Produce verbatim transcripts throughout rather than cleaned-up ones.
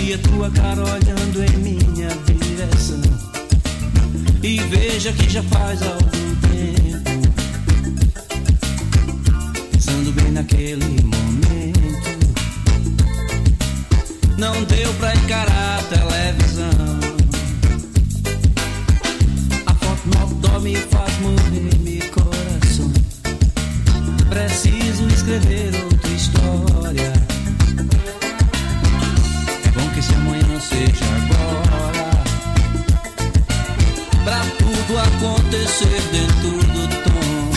vi a tua cara olhando em minha direção e veja que já faz algum tempo, pensando bem naquele momento, não deu pra encarar a televisão. A foto no outdoor me faz morrer meu coração. Preciso escrever outra história. É bom que se amanhã seja agora, pra tudo acontecer dentro do tom.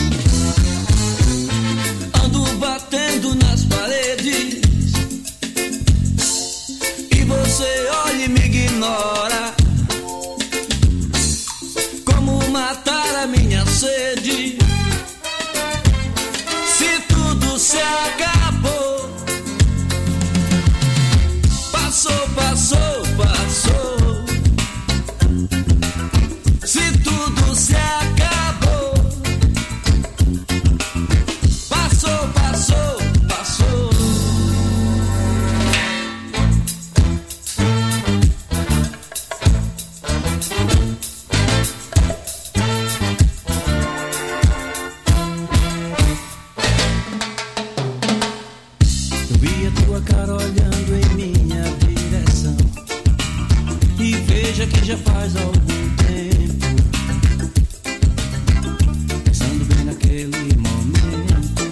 Ando batendo nas paredes e você olha e me ignora. Como matar a minha sede se tudo se acabou? Passou, passou, passou. Se tudo se acabou, passou, passou, passou. Eu vi a tua cara olhando em minha direção e veja que já faz algum tempo, pensando bem naquele momento,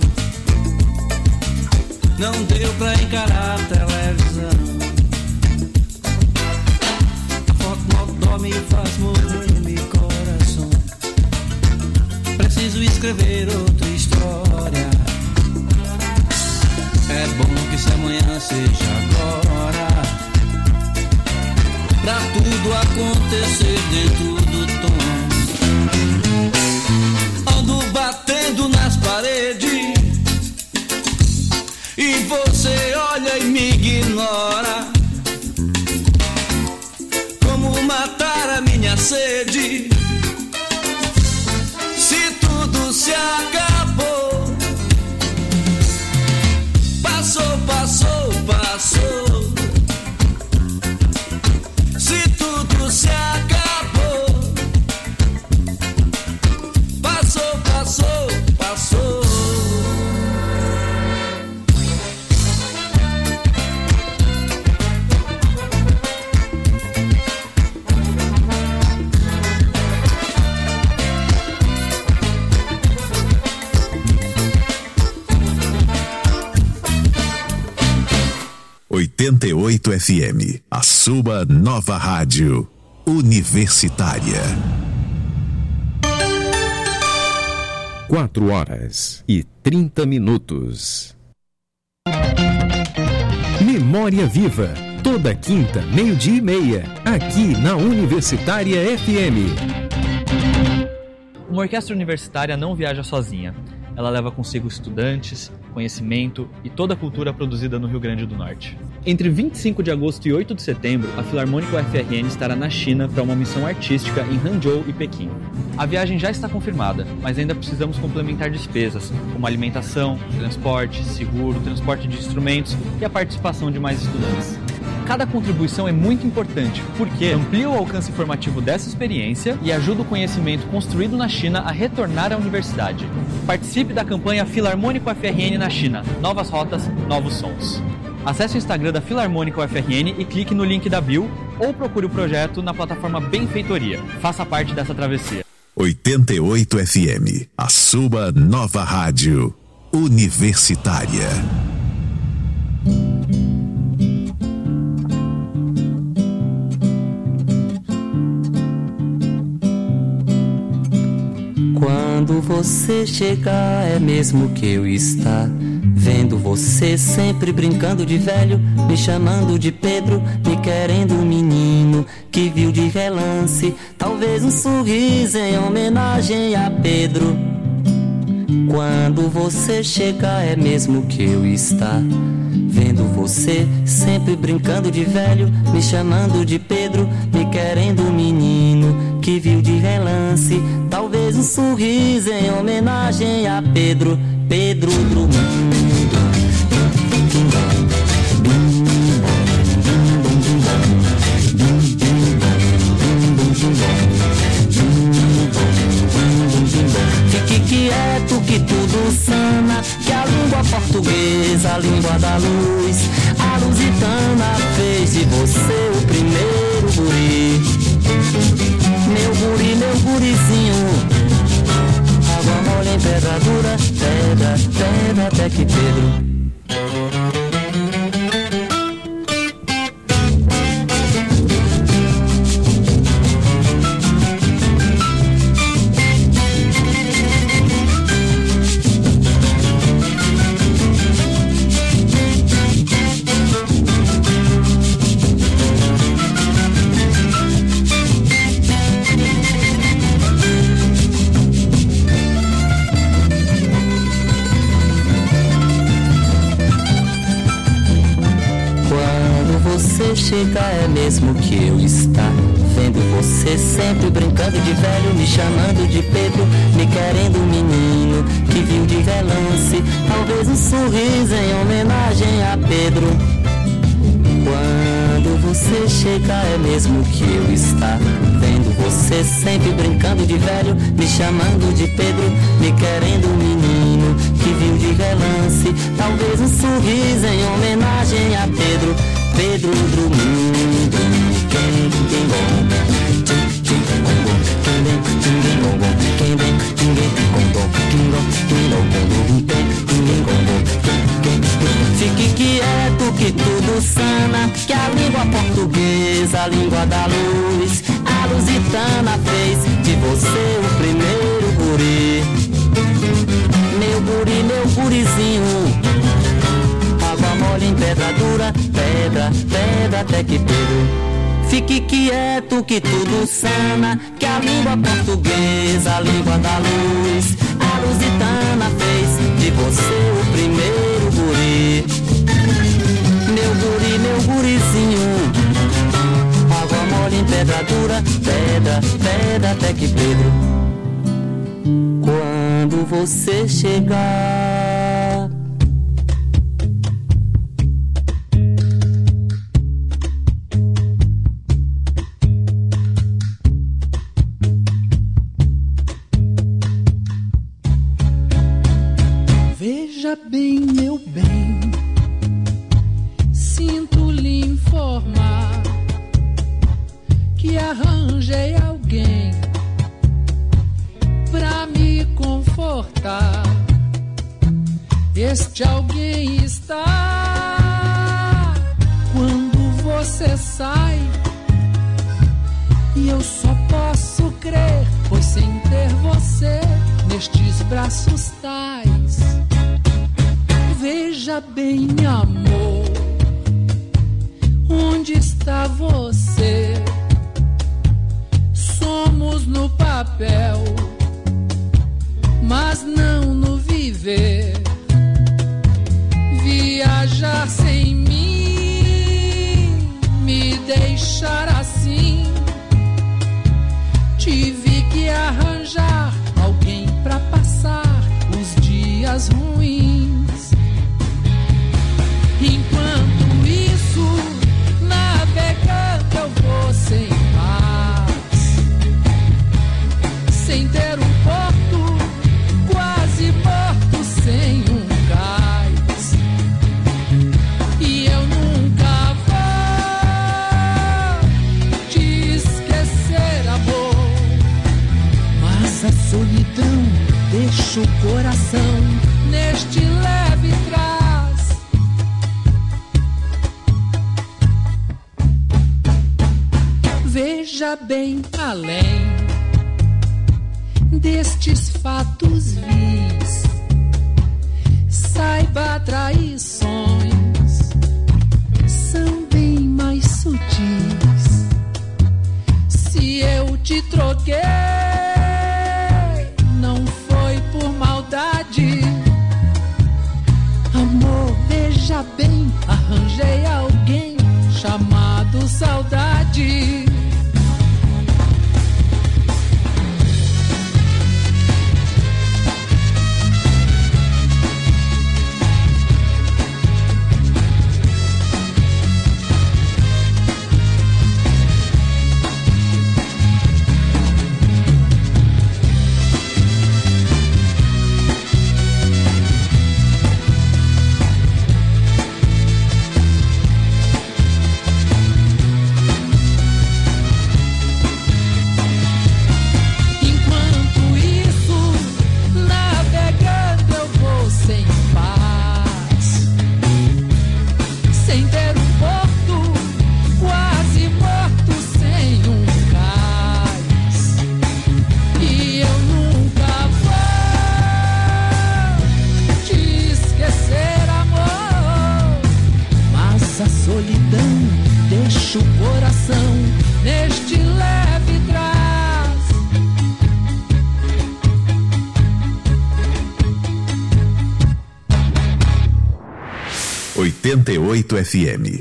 não deu pra encarar a televisão. A foto no outdoor me faz morrer meu coração. Preciso escrever outra história. É bom que se amanhã seja agora, pra tudo acontecer dentro do tom. Ando batendo nas paredes e você olha e me ignora. Como matar a minha sede se tudo se acabou? Passou, passou, passou. Se tudo se acabou, passou, passou, passou. oitenta e oito F M, a sua nova rádio universitária. Quatro horas e trinta minutos. Memória Viva, toda quinta, meio-dia e meia, aqui na Universitária F M. Uma orquestra universitária não viaja sozinha. Ela leva consigo estudantes, conhecimento e toda a cultura produzida no Rio Grande do Norte. Entre vinte e cinco de agosto e oito de setembro, a Filarmônica U F R N estará na China para uma missão artística em Hangzhou e Pequim. A viagem já está confirmada, mas ainda precisamos complementar despesas, como alimentação, transporte, seguro, transporte de instrumentos e a participação de mais estudantes. Cada contribuição é muito importante, porque amplia o alcance formativo dessa experiência e ajuda o conhecimento construído na China a retornar à universidade. Participe da campanha Filarmônica U F R N na China. Novas rotas, novos sons. Acesse o Instagram da Filarmônica U F R N e clique no link da bio ou procure o projeto na plataforma Benfeitoria. Faça parte dessa travessia. oitenta e oito F M, a sua nova rádio universitária. Quando você chegar, é mesmo que eu estar vendo você sempre brincando de velho, me chamando de Pedro, me querendo um menino que viu de relance, talvez um sorriso em homenagem a Pedro. Quando você chegar, é mesmo que eu estar vendo você sempre brincando de velho, me chamando de Pedro, me querendo um menino que viu de relance, talvez um sorriso em homenagem a Pedro, Pedro Drummond. que Pedro. Chega é mesmo que eu estar vendo você sempre brincando de velho, me chamando de Pedro, me querendo menino que viu de relance, talvez um sorriso em homenagem a Pedro. Quando você chega é mesmo que eu estar vendo você sempre brincando de velho, me chamando de Pedro, me querendo menino que viu de relance, talvez um sorriso em homenagem a Pedro. Pedro do mundo, quem tem bom, quem tem bom, quem vem, quem bom, quem vem, quem vem com dom, quem dom, quem dom, quem tem, quem com dom, quem tem. Fique quieto que tudo sana, que a língua portuguesa, a língua da luz, a lusitana fez de você o primeiro guri. Meu guri, meu gurizinho, água mole em pedra dura, pedra, pedra até que Pedro. Fique quieto que tudo sana, que a língua portuguesa, a língua da luz, a lusitana fez de você o primeiro guri. Meu guri, meu gurizinho, água mole em pedra dura, pedra, pedra até que Pedro. Quando você chegar, veja bem, meu bem, sinto lhe informar que arranjei alguém pra me confortar. Este alguém está quando você sai, e eu só posso crer, pois sem ter você nestes braços tais. Veja bem, amor, onde está você? Somos no papel, mas não no viver. Viajar sem mim, me deixar assim. Tive que arranjar alguém pra passar os dias ruins. Enquanto isso, navegando eu vou sem paz, sem ter um porto, quase morto sem um gás. E eu nunca vou te esquecer, amor, mas a solidão deixa o coração neste leve trás. Veja bem além destes fatos vis, saiba, traições são bem mais sutis. Se eu te troquei, não foi por maldade. Amor, veja bem, arranjei alguém chamado saudade. solidão, deixa o coração neste leve trás. oitenta e oito F M.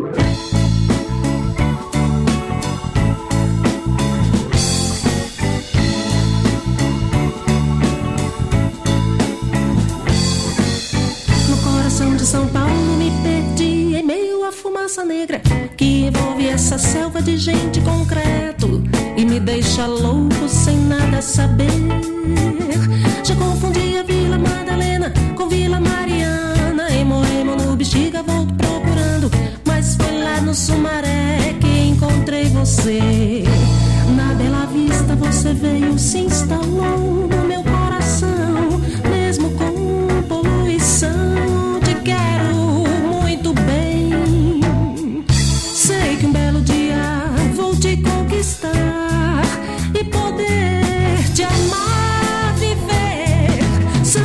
São Paulo me perdi em meio à fumaça negra que envolve essa selva de gente concreto e me deixa louco sem nada saber. Já confundi a Vila Madalena com Vila Mariana, em Moema no Bexiga volto procurando, mas foi lá no Sumaré que encontrei você. Na Bela Vista você veio, se instalou no meu coração, mesmo com poluição. Quero muito bem. Sei que um belo dia vou te conquistar e poder te amar, viver São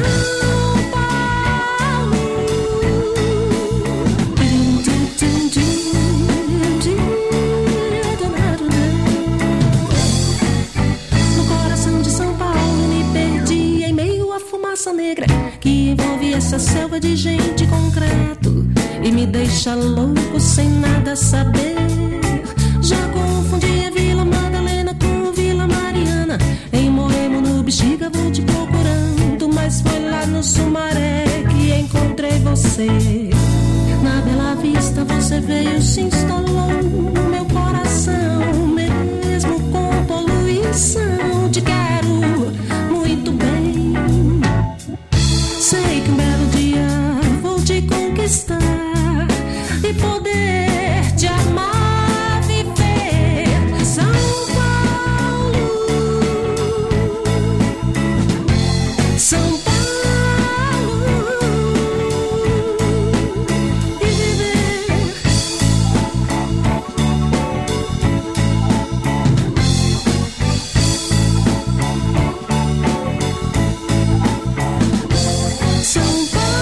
Paulo. No coração de São Paulo me perdi em meio à fumaça negra que envolve essa selva de gente concreto e me deixa louco sem nada saber. Já confundi a Vila Madalena com Vila Mariana, em Moema no Bexiga vou te procurando, mas foi lá no Sumaré que encontrei você. Na Bela Vista você veio, se instalou no meu coração, mesmo com poluição. Te quero muito bem. Sei que um belo dia vou te conquistar e poder te amar, viver São Paulo, São Paulo, e viver. São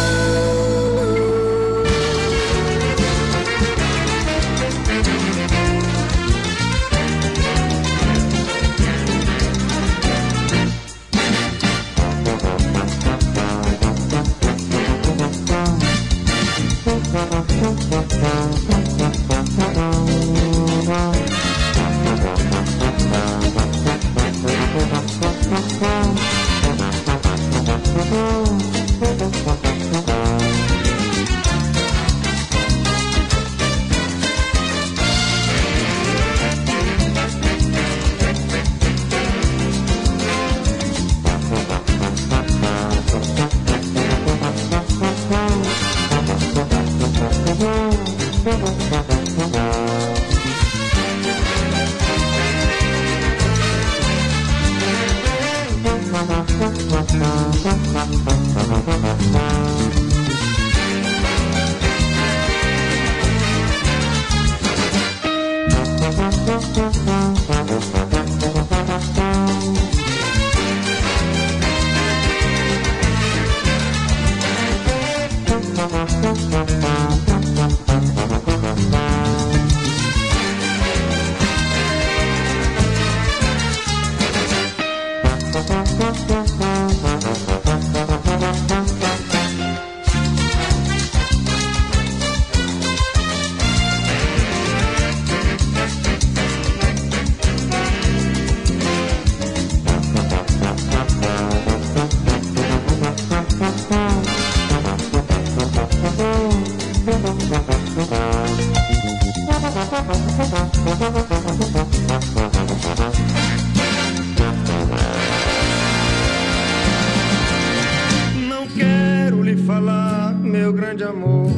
Não quero lhe falar, meu grande amor,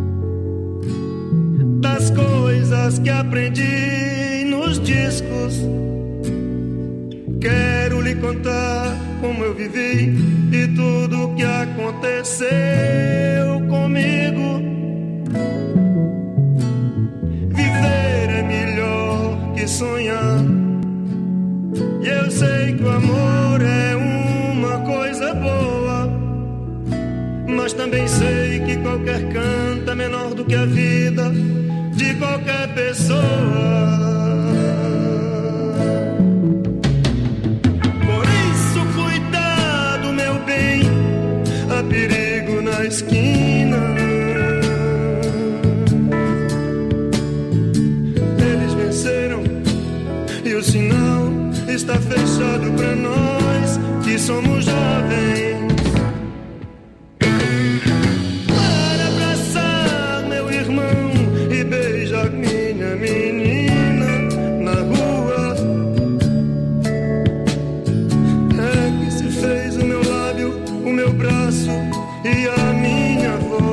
das coisas que aprendi nos discos. Quero lhe contar como eu vivi e tudo que aconteceu comigo. Viver é melhor que sonhar, e eu sei que o amor é uma coisa boa, mas também sei que qualquer canto é menor do que a vida pessoa. Por isso, cuidado, meu bem, há perigo na esquina. Eles venceram e o sinal está fechado pra nós que somos jovens. Para abraçar meu irmão e beijar minha menina na rua. É que se fez o meu lábio, o meu braço e a minha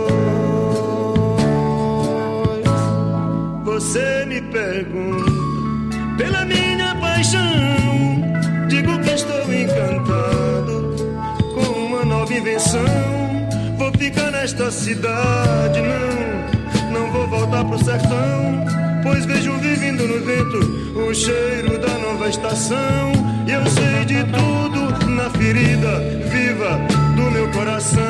voz. Você me pergunta pela minha paixão, digo que estou encantado com uma nova invenção. Vou ficar nesta cidade, não, não vou voltar pro sertão, pois vejo vivendo no vento o cheiro da nova estação. E eu sei de tudo na ferida viva do meu coração.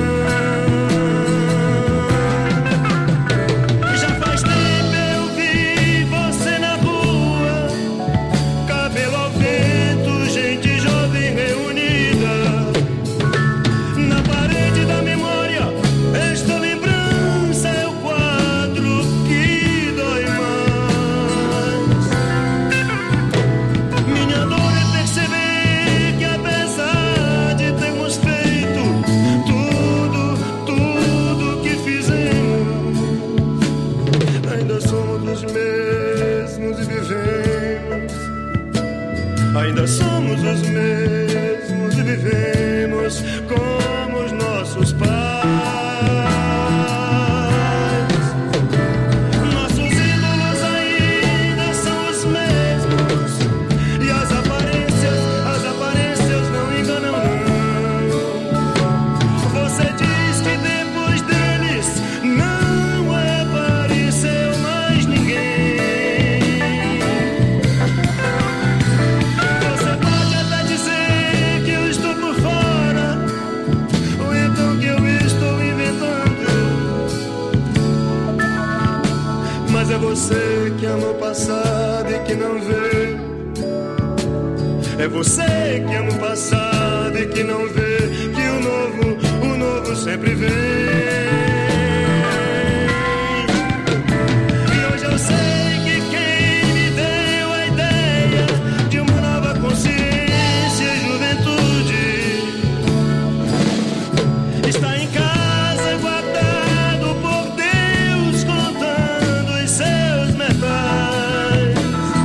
Ainda somos os mesmos e vivemos como os nossos pais. Nossos ídolos ainda são os mesmos e as aparências, as aparências não enganam não. Você diz que depois deles não apareceu mais ninguém. Mas é você que ama o passado e que não vê. É você que ama o passado e que não vê que o novo, o novo sempre vem. E hoje eu sei que quem me deu a ideia de uma nova consciência e juventude está em casa guardado por Deus, contando os seus metais.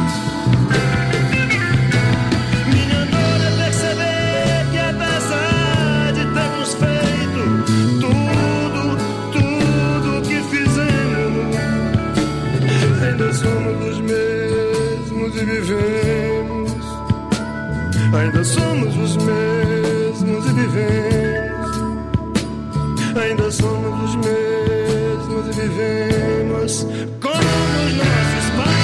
Minha dor é perceber que apesar de termos feito tudo, tudo que fizemos, ainda somos os mesmos e vivemos. Ainda somos os mesmos e vivemos. Ainda somos os mesmos e vivemos como os nossos pais.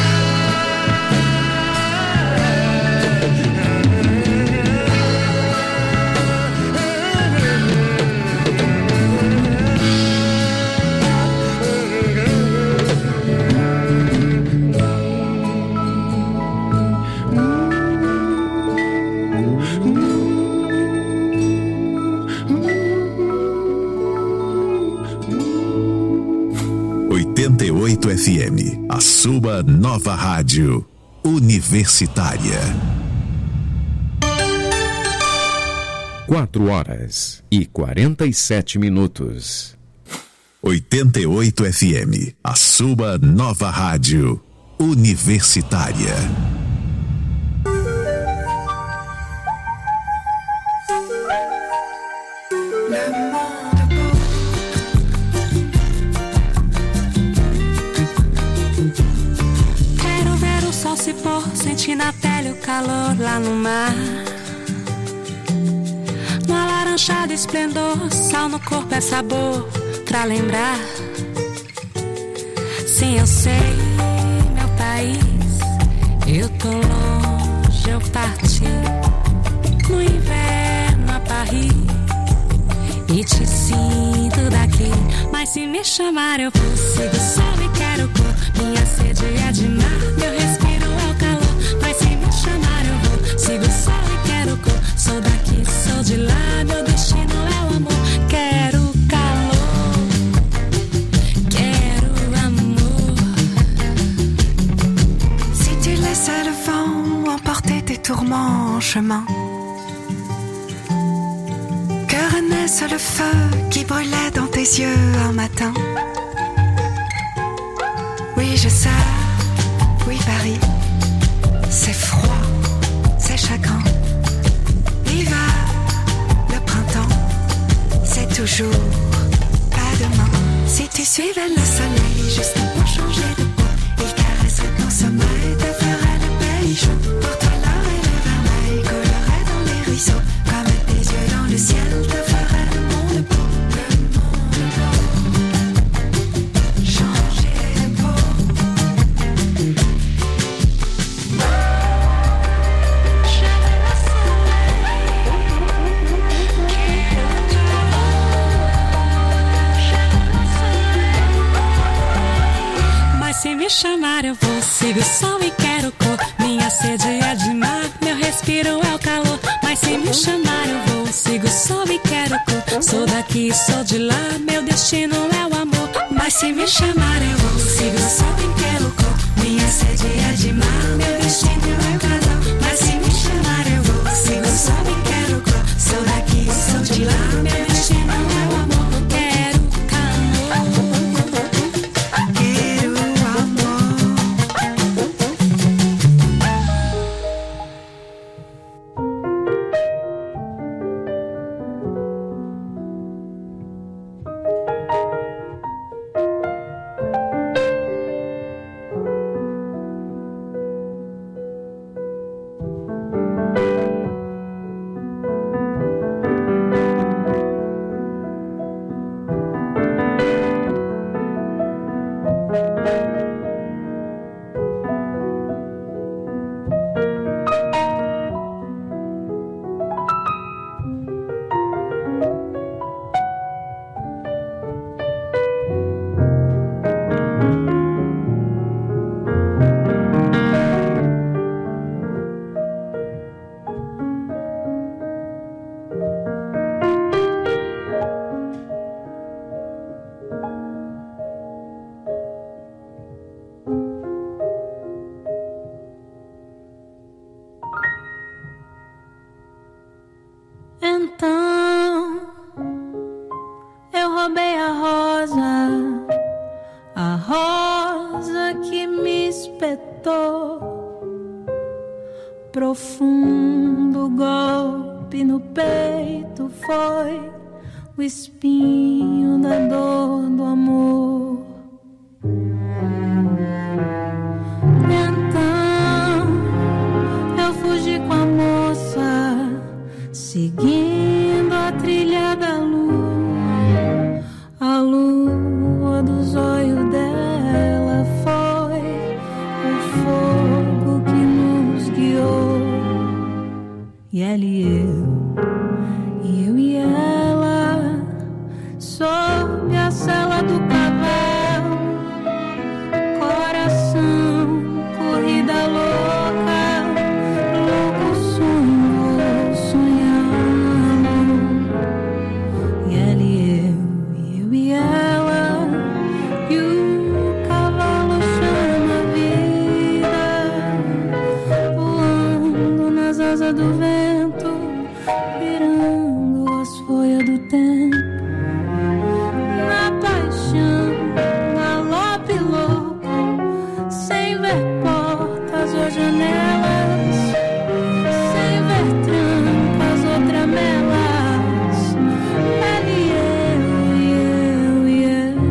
oitenta e oito F M, a sua nova rádio universitária. Quatro horas e quarenta e sete minutos. oitenta e oito F M, a sua nova rádio universitária. Quero ver o sol se pôr, sentir na pele o calor lá no mar. No alaranjado esplendor, sal no corpo é sabor pra lembrar. Sim, eu sei, meu país, eu tô longe, eu parti no inverno a Paris e te sinto daqui. Mas se me chamar eu vou, sigo, só me quero cor, minha sede é de mar, meu respiro é o calor. Mas se me chamar eu vou, sigo o sol e quero cor. Sou daqui, sou de lá, meu destino é o amor. Quero calor, quero amor. Si tu laissais le vent emporter tes tourments en chemin, que renaisse le feu qui brûlait dans tes yeux un matin. Oui, je sais, oui, Paris, c'est froid, c'est chagrin. L'hiver, le printemps, c'est toujours pas demain. Si tu suivais le soleil juste pour changer de peau, il caresserait ton sommeil, te ferait le pays chaud. Pour toi l'or et le vermeil coulerait dans les ruisseaux. Comme tes yeux dans le ciel te ferait le monde beau. Le monde beau. Changer de peau. Mas se me chamar eu vou, sigo o sol e quero cor. Minha sede é de mar, meu respiro é o calor. Mas se me chamar eu vou, sigo o sol e quero cor. Sou daqui, sou de lá, meu destino é o amor. Mas se me chamar eu vou, sigo o sol e quero cor. Minha sede é de mar, meu destino é o calor. Mas se me chamar eu vou, sigo o sol e quero cor. Sou daqui, sou de lá, meu destino é o amor. Quero calor, Quero amor. Então eu roubei a rosa, a rosa que me espetou. Profundo golpe no peito foi o espinho da dor do amor. Então eu fugi com a moça, seguindo a trilha da lua. A lua dos olhos dela foi o fogo que nos guiou. E ela e eu, e eu e ela, sob a sela do cavalo. Coração, corrida louca, louco sonho, vou sonhá-lo. E ela e eu, e eu e ela, e o cavalo chama a vida, voando nas asas do vento, virando as folhas do tempo. Na paixão, galope louco, sem ver portas ou janelas, sem ver trancas ou tramelas. Ela e eu, e eu e ela.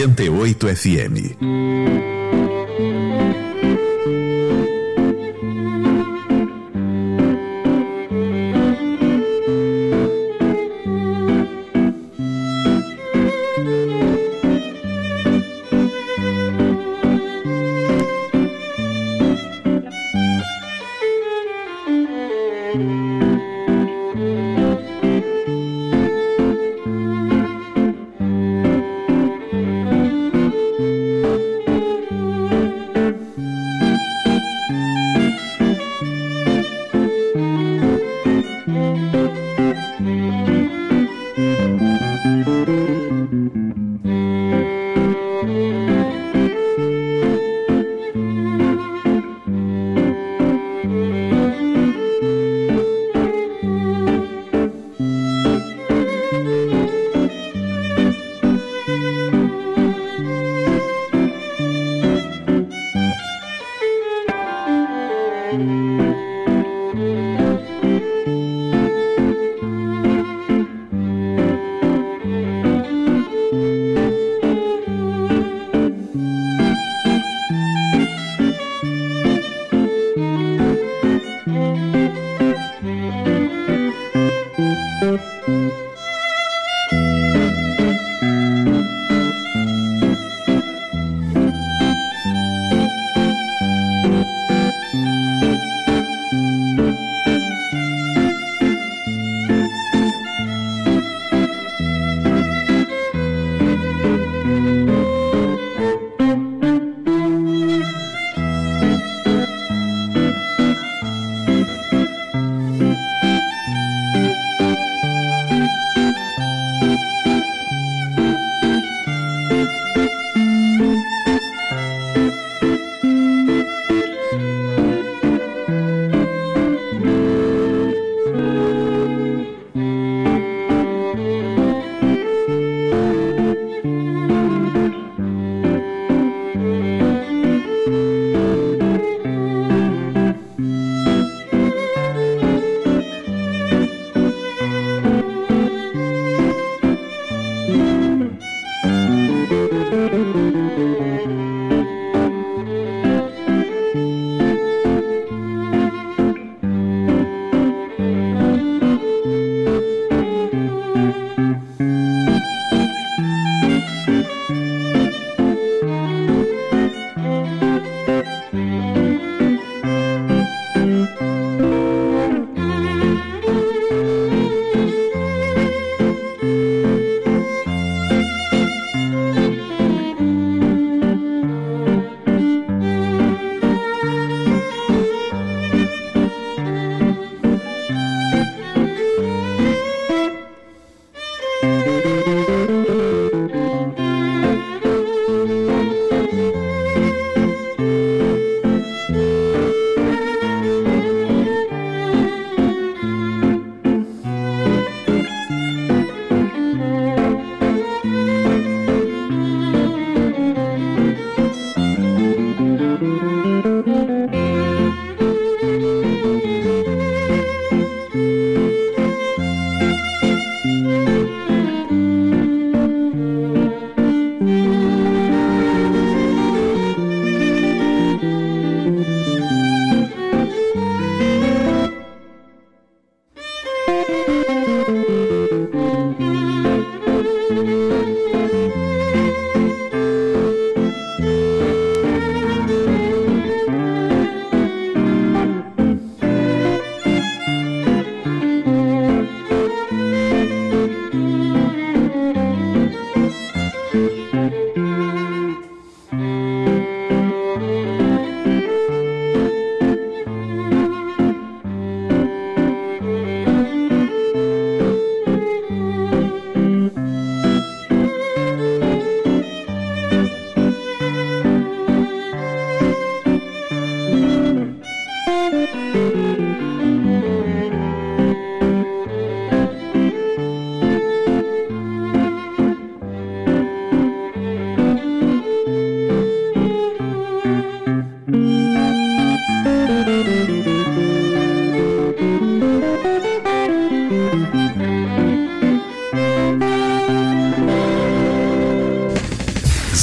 oitenta e oito F M.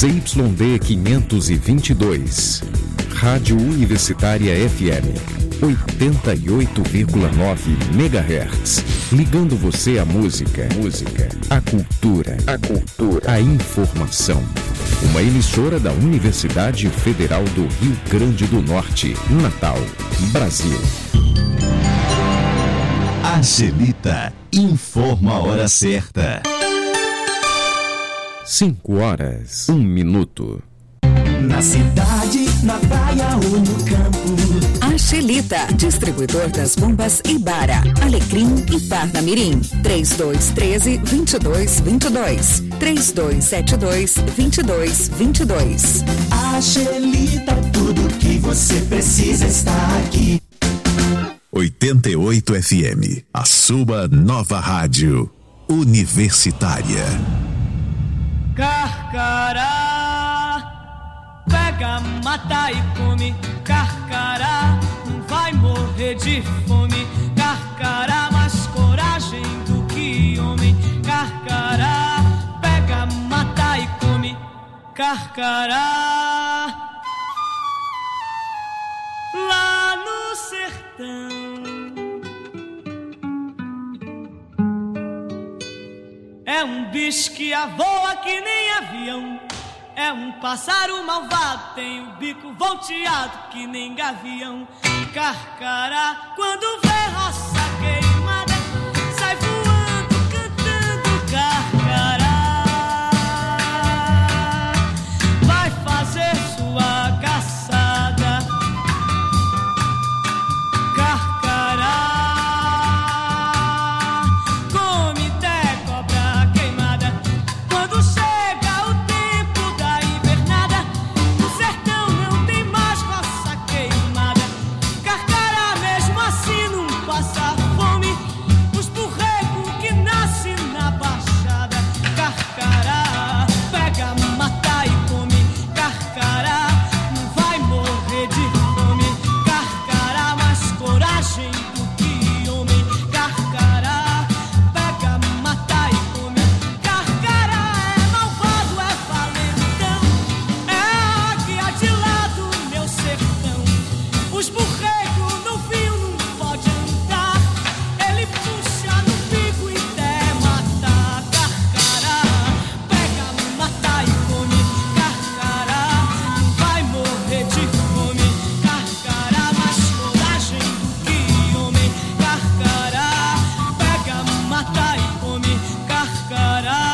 Z Y D quinhentos e vinte e dois. Rádio Universitária F M. oitenta e oito vírgula nove megahertz. Ligando você à música, música, à cultura, a cultura, a informação. Uma emissora da Universidade Federal do Rio Grande do Norte, Natal, Brasil. Angelita informa a hora certa. Cinco horas, um minuto. Na cidade, na praia ou no campo. Angelita, distribuidor das bombas Ibara, Alecrim e Parnamirim. três dois um três, dois dois dois dois. três dois sete dois, dois dois dois dois. Angelita, tudo que você precisa está aqui. oitenta e oito F M, a sua nova rádio universitária. Carcará, pega, mata e come. Carcará, não vai morrer de fome. Carcará, mais coragem do que homem. Carcará, pega, mata e come. Carcará, lá no sertão. É um bicho que voa que nem avião. É um pássaro malvado, tem o bico volteado que nem gavião. Carcará, quando vê roça queimada, sai voando, cantando carcará. Vai fazer sua caçada. Carcará, come até cobra queimada. Quando chega o tempo da invernada, no sertão não tem mais roça queimada. Carcará mesmo assim não passa fome. Os burrecos que nascem na baixada. Carcará, pega, mata e come. Carcará, não vai morrer de fome. Carcará, mais coragem do que homem. Carcará, pega, mata e come. Carcará é malvado, é valentão. É a águia de lá do meu sertão. Os burrecos no fio não pode andar. Ele puxa no bico e até matar. Carcará, pega, mata e come. Carcará, não vai morrer de fome. Carcará, mais coragem do que homem. Carcará, pega, mata e come. Carcará.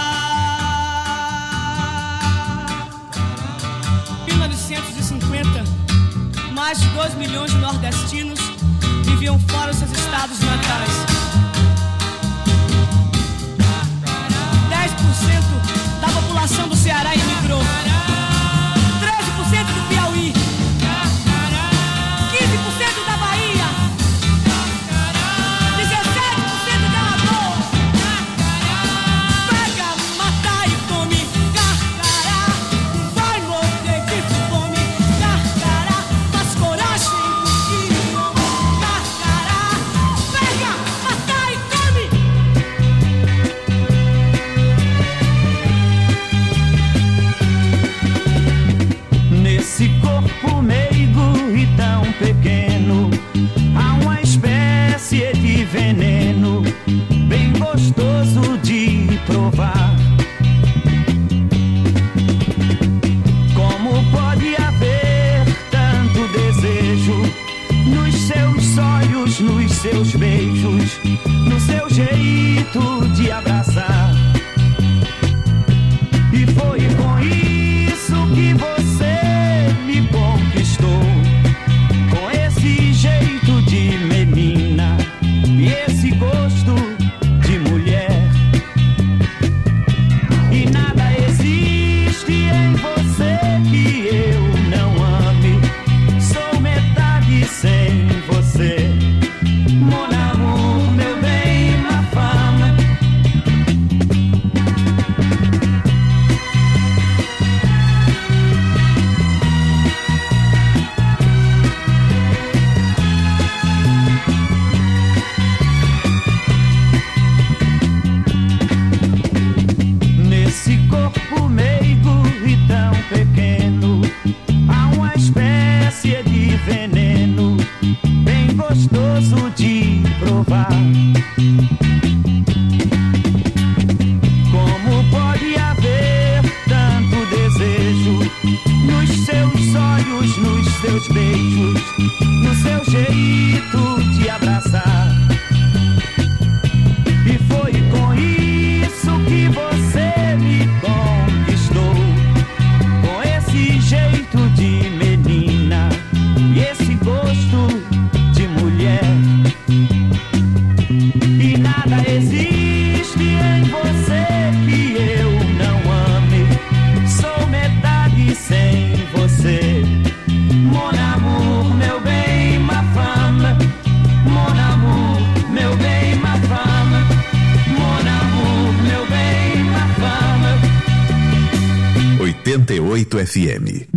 Em mil novecentos e cinquenta, mais de dois milhões de nordestinos viviam fora dos seus estados natais. dez por cento da população do Ceará imigrou. treze por cento do Piauí. quinze por cento da Bahia. dezessete por cento da Alagoas. Pega, mata e come. Carcará, não vai morrer de fome. Carcará, faz coragem do que homem. Carcará, pega, mata e come. Nesse corpo meigo e tão pequeno, há uma espécie de veneno bem gostoso de provar. Como pode haver tanto desejo nos seus olhos, nos seus beijos, no seu jeito de abraçar? E foi com isso que você me conquistou, com esse jeito de menina e esse gosto de mulher. E nada existe em você que eu não ame. Sou metade sem você. Mon amour, meu bem, ma femme. oitenta e oito F M.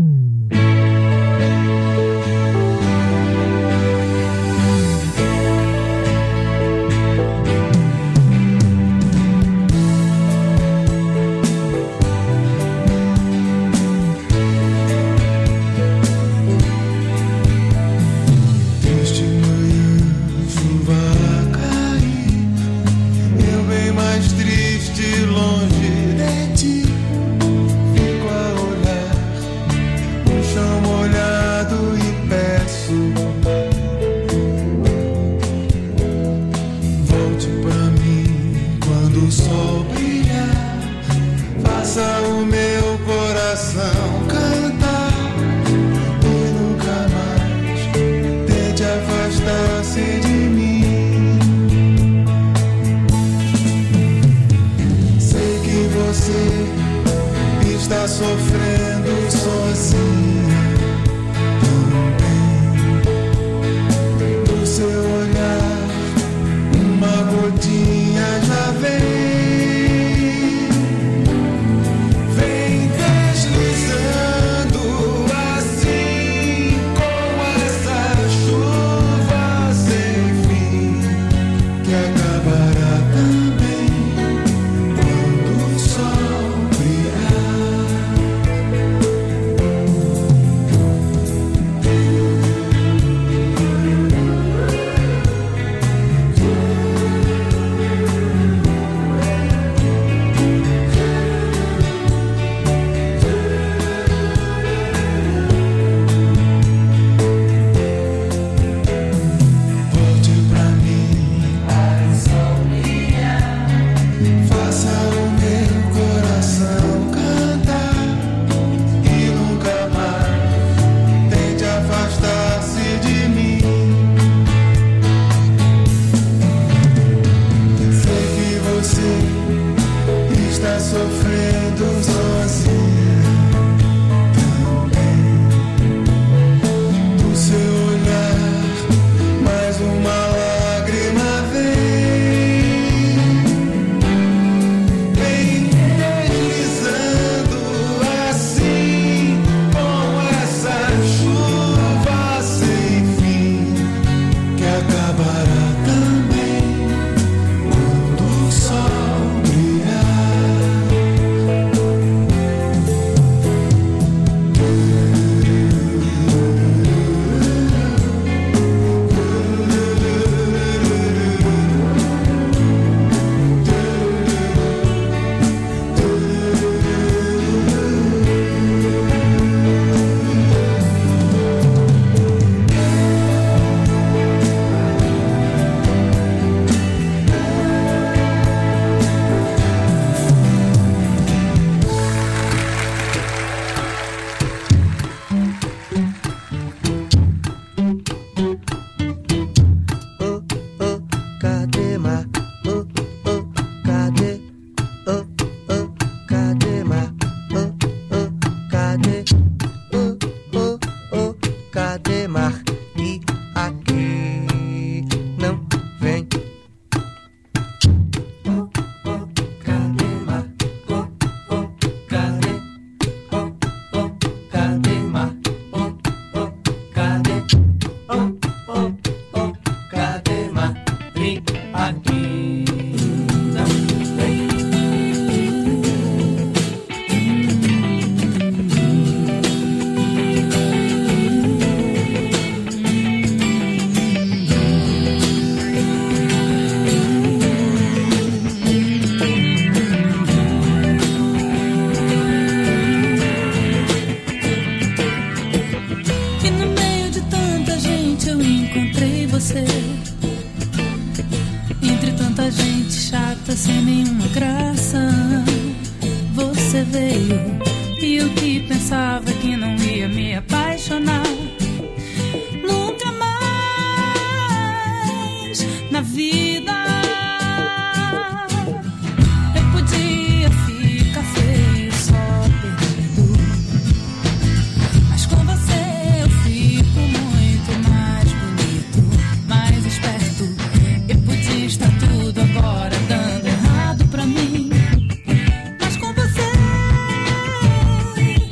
Dando errado pra mim, mas com você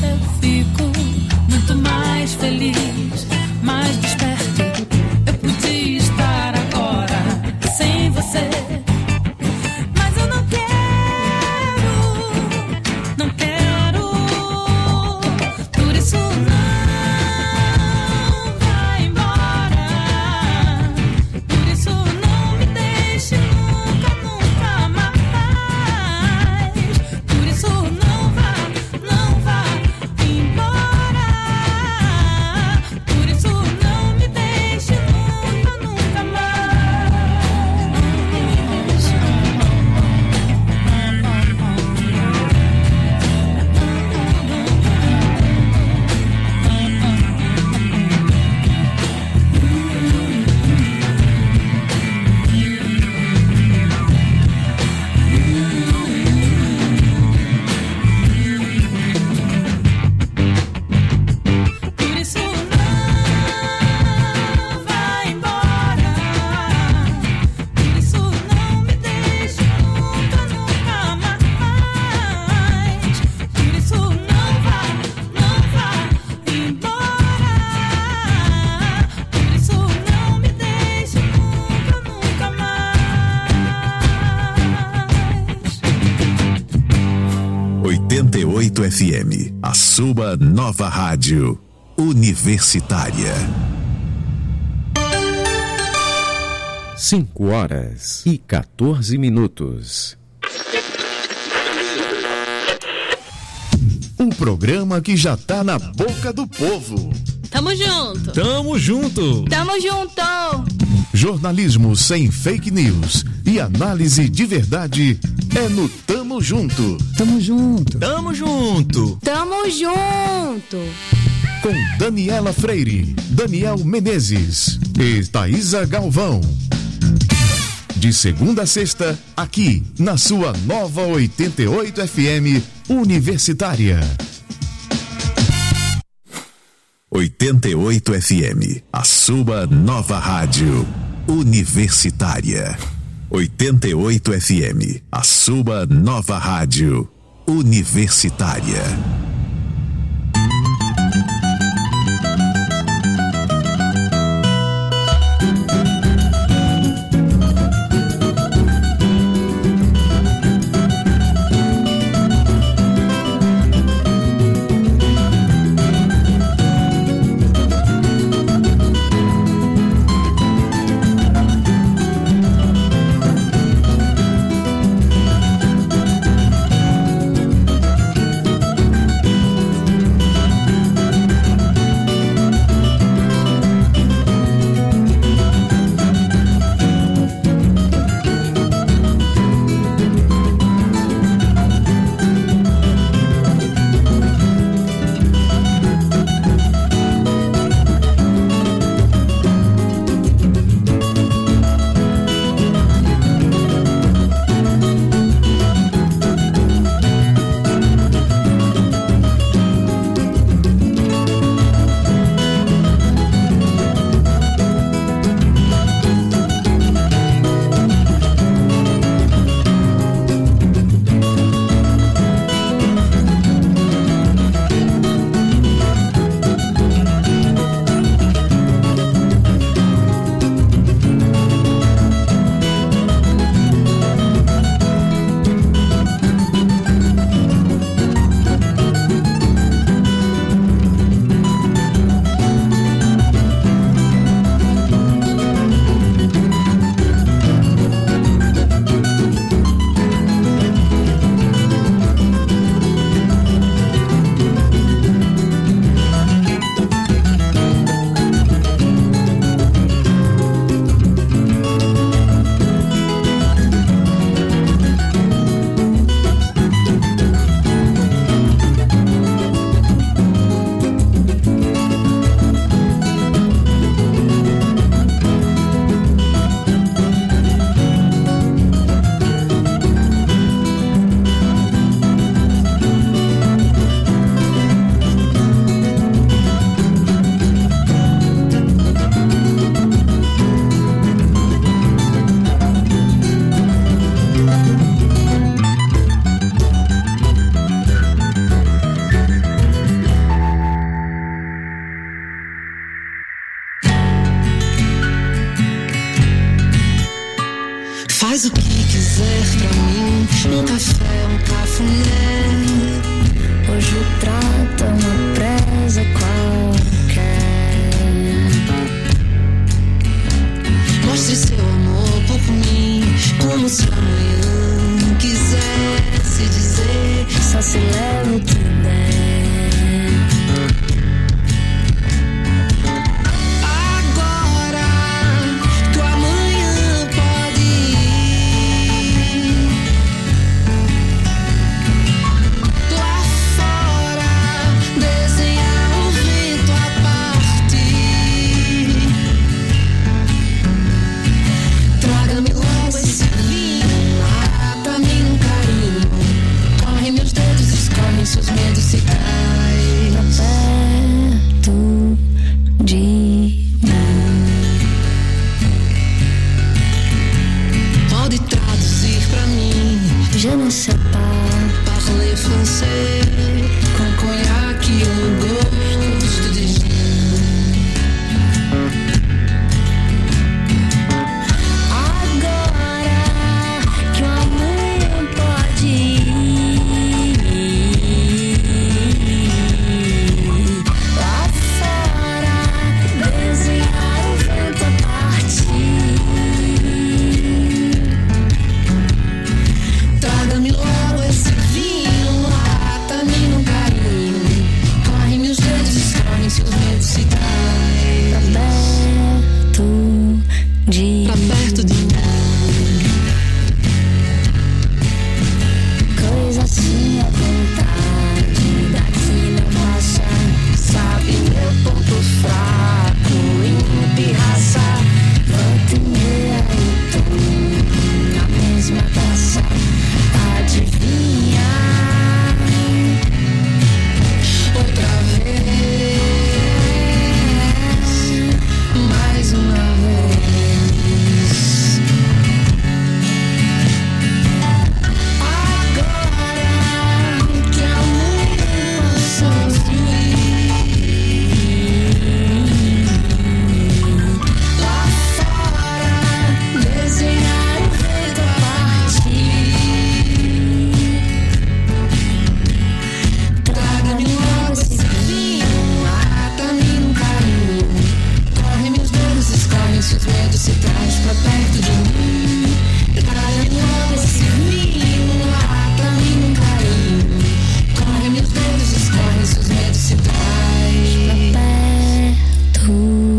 eu fico muito mais feliz, mais desperto. Eu podia estar agora sem você, mas eu não quero, não quero. Por isso não vai embora. Por isso não me deixe nunca, nunca mais. Por isso não vá, não vá embora. Por isso não me deixe nunca, nunca mais. Por isso não vai embora. Por isso não me deixe nunca, nunca mais. Por isso não vá, não vá embora. Por isso não me deixe nunca, nunca mais. oitenta e oito F M, a sua nova rádio universitária. cinco horas e quatorze minutos. Um programa que já tá na boca do povo. Tamo junto. Tamo junto. Tamo junto. Jornalismo sem fake news e análise de verdade é no Tamo Junto. Tamo junto. Tamo junto. Tamo junto. Com Daniela Freire, Daniel Menezes e Thaísa Galvão. De segunda a sexta, aqui na sua nova oitenta e oito F M Universitária. oitenta e oito F M, a sua nova rádio universitária. oitenta e oito F M, a sua nova rádio universitária. um café, um cafuné. Hoje o trato é uma presa qualquer. Mostre seu amor por mim, como se amanhã quisesse dizer. Só se leva o que der. Agora que o amanhã pode ir lá fora, desenhar o vento a partir. Traga-me logo esse vinho, mata-me num carinho. Corre meus dedos, escorrem seus medos, se cai pra perto de mim. Pode traduzir pra mim. Je ne sais pas parler français. Com conhaque e um gosto de gin. Agora que o amanhã pode ir lá fora, desenhar o vento a partir. Traga-me logo esse vinho, mata-me num carinho. Corre meus dedos, escorrem seus medos, se cai pra perto de pra perto de mim. Coisa assim à vontade, daqui não passa. Sabe meu ponto fraco em pirraça. Volta e meia eu tô na mesma taça. Adivinha? Outra vez, mais uma vez. Agora que amanhã possamos ir lá fora, desenhar o vento a partir. Traga-me logo esse vinho, mata-me num carinho. Corre meus dedos, escorrem seus medos, se traz pra perto de mim. Traga-me logo esse vinho, mata-me num carinho. Corre meus dedos, escorrem seus medos, se traz pra perto.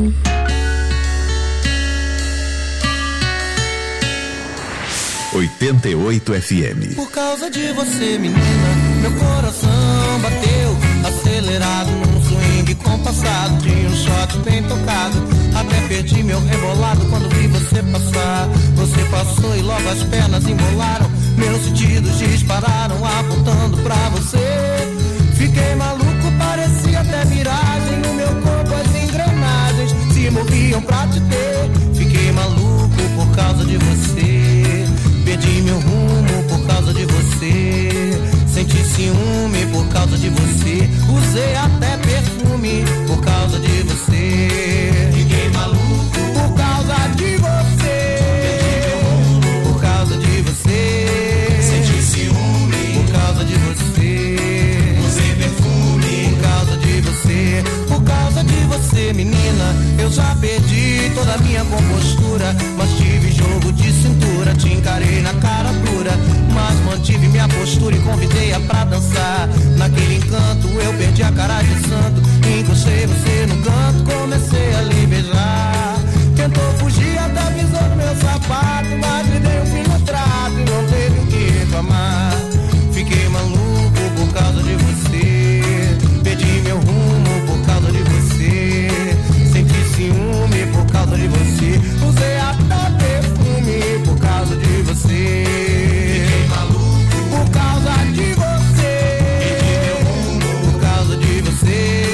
oitenta e oito F M. Por causa de você, menina, meu coração bateu acelerado num swing compassado de um shot bem tocado. Até perdi meu rebolado quando vi você passar. Você passou e logo as pernas embolaram. Meus sentidos dispararam apontando pra você. Fiquei maluco, parecia até miragem. No meu corpo as engrenagens se moviam pra te ter. Fiquei maluco por causa de você. Perdi meu rumo por causa de você. Senti ciúme por causa de você. Usei até perfume por causa de você. Fiquei maluco por causa de você. Perdi meu rumo por causa de você. Senti ciúme por causa de você. Usei perfume por causa de você. Por causa de você, menina, eu já perdi toda a minha compostura. Mas tive jogo de cintura, te encarei na cara dura. Mas mantive minha postura e convidei-a pra dançar. Naquele encanto eu perdi a cara de santo. Encostei você no canto, comecei a lhe beijar. Tentou fugir, até pisou no meu sapato. Mas me dei um fim no trato e não teve o que reclamar. Fiquei maluco por causa de você. Perdi meu rumo por causa de você. Senti ciúme por causa de você. Usei até perfume por causa de você. Fiquei maluco por causa de você. Perdi meu rumo por causa de você.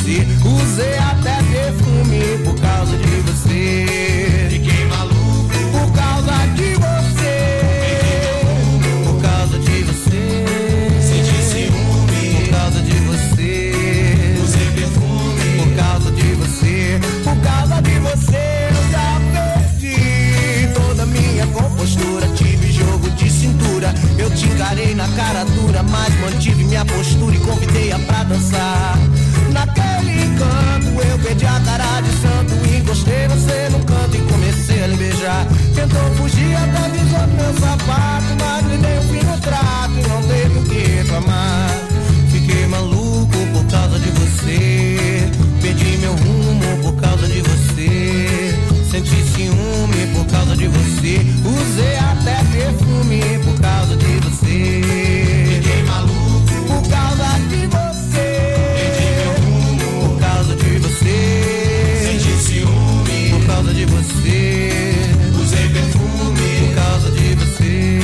você. Usei até perfume por causa de você. Fiquei maluco por causa de você. Por causa de você. Senti ciúme por causa de você. Usei perfume por causa de você. Por causa de você eu já perdi toda minha compostura. Tive jogo de cintura. Eu te encarei na cara dura, mas mantive minha postura e convidei-a pra dançar. Naquele canto eu perdi a cara de santo. Encostei você num canto e comecei a lhe beijar. Tentou fugir até visou meu sapato, mas lhe dei um fim no trato e não teve o que reclamar. Fiquei maluco por causa de você. Perdi meu rumo por causa de você. Senti ciúme por causa de você. Usei até perfume por causa de você. Fiquei maluco por causa de você. Perdi meu rumo por causa de você. Senti ciúme por causa de você. Usei perfume por causa de você.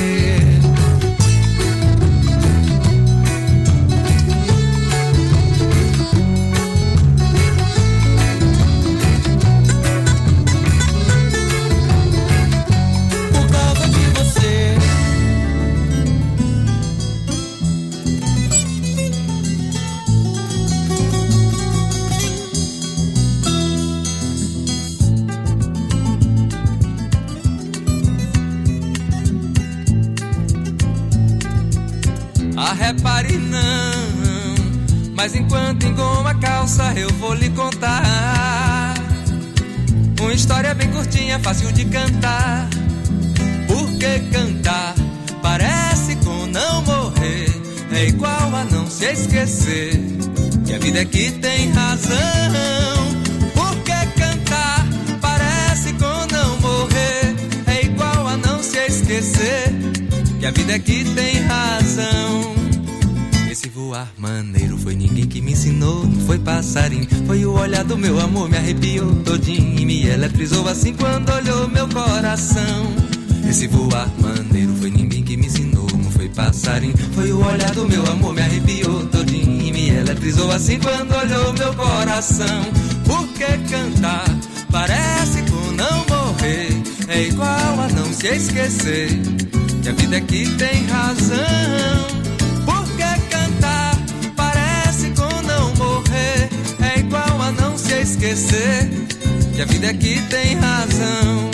Repare não, mas enquanto engoma a calça eu vou lhe contar uma história bem curtinha, fácil de cantar. Porque cantar parece com não morrer, é igual a não se esquecer que a vida é que tem razão. Porque cantar parece com não morrer, é igual a não se esquecer que a vida é que tem razão. Esse voar maneiro foi ninguém que me ensinou, não foi passarinho, foi o olhar do meu amor, me arrepiou todinho e me eletrizou assim quando olhou meu coração. Esse voar maneiro foi ninguém que me ensinou, não foi passarinho, foi o olhar do meu amor, me arrepiou todinho e me eletrizou assim quando olhou meu coração. Porque cantar parece com não morrer, é igual a não se esquecer que a vida é que tem razão. Esquecer que a vida é que tem razão.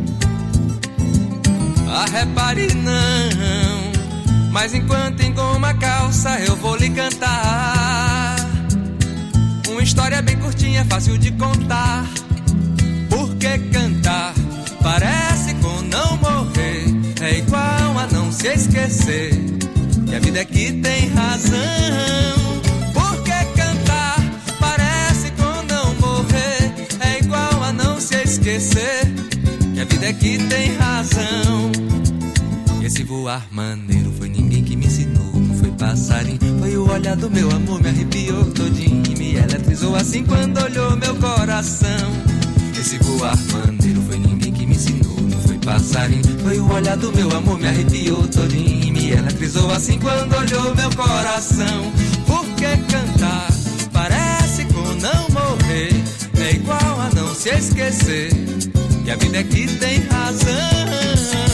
Ah, repare não, mas enquanto engoma a calça eu vou lhe cantar uma história bem curtinha, fácil de contar. Porque cantar parece com não morrer, é igual a não se esquecer que a vida é que tem razão. Esquecer que a vida é que tem razão. Esse voar maneiro foi ninguém que me ensinou, não foi passarinho, foi o olhar do meu amor, me arrepiou todinho e me eletrizou assim quando olhou meu coração. Esse voar maneiro foi ninguém que me ensinou, não foi passarinho, foi o olhar do meu amor, me arrepiou todinho e me eletrizou assim quando olhou meu coração. Porque cantar parece com não morrer, é igual a não se esquecer que a vida é que tem razão.